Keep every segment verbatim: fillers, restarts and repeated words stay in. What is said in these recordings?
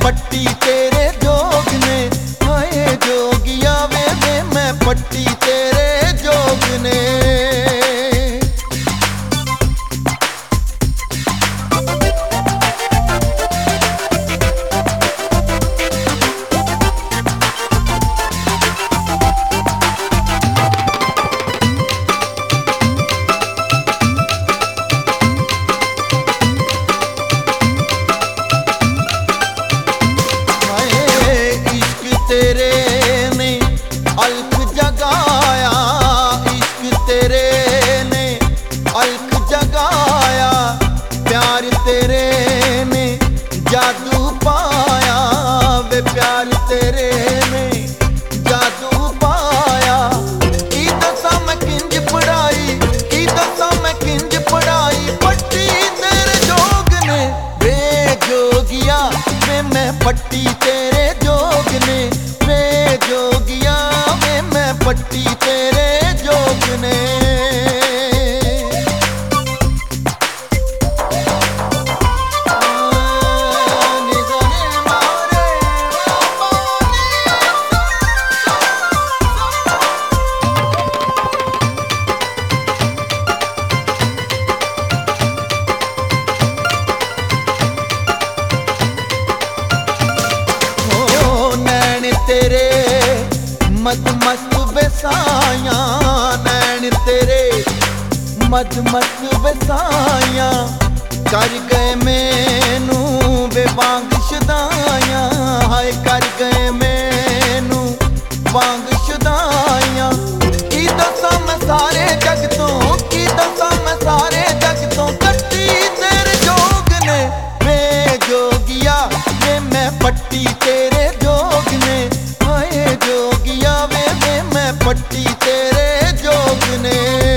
पट्टी तेरे जोग ने, हाय जोगिया वे वे मैं पट्टी तेरे जोग ने। तेरे ने अलख जगाया, इश्क तेरे ने अलख जगाया, प्यार तेरे ने जादू पाया, वे प्यार तेरे ने जादू पाया। की दसा मैं किंज पढ़ाई, की दसा मैं किंज पढ़ाई, पट्टी तेरे जोग ने वे जोगिया वे मैं पट्टी तेरे जोग ने, वे जोगिया वे मैं पट्टी तेरे जोग ने। तेरे मद मस्त बेसाया, नैन तेरे मद मस्त बेसाया, कर गए मैनू वे वांग शुदाया, हाय कर गए मैनू वांग शुदाया। की दसा मैं सारे जग तो, की दसा मैं सारे जग तो, कट्टी तेरे जोग ने वे जोगिया वे मैं पट्टी तेरे जोग ने, हाय जोगिया वे वे मैं पट्टी तेरे जोग ने।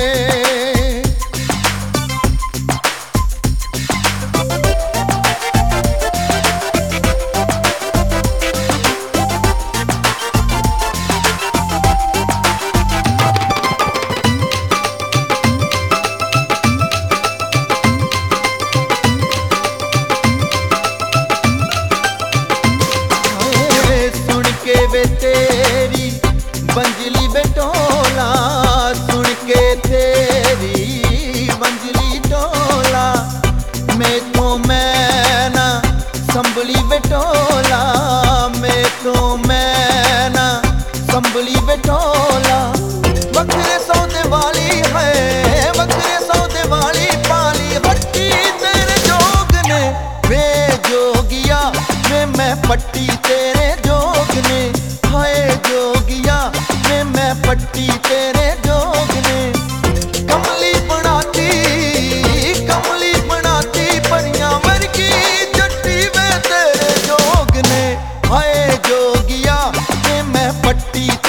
वे तेरी बंजली बेटोला, सुन के तेरी बंजली टोला, मैं तो मैं ना संभली बेटोला, मैं तो मैं ना संभली बेटोला। बकरे सौदे वाली है, बकरे सौदे वाली पाली, हट्टी तेरे जोग ने वे जोगिया वे मैं पट्टी तेरे जोग ने, हाय जोगिया वे मैं पट्टी तेरे जोग ने। कमली बनाती, कमली बनाती, परियां वर्गी जट्टी वे तेरे जोग ने, हाय जोगिया वे मैं पट्टी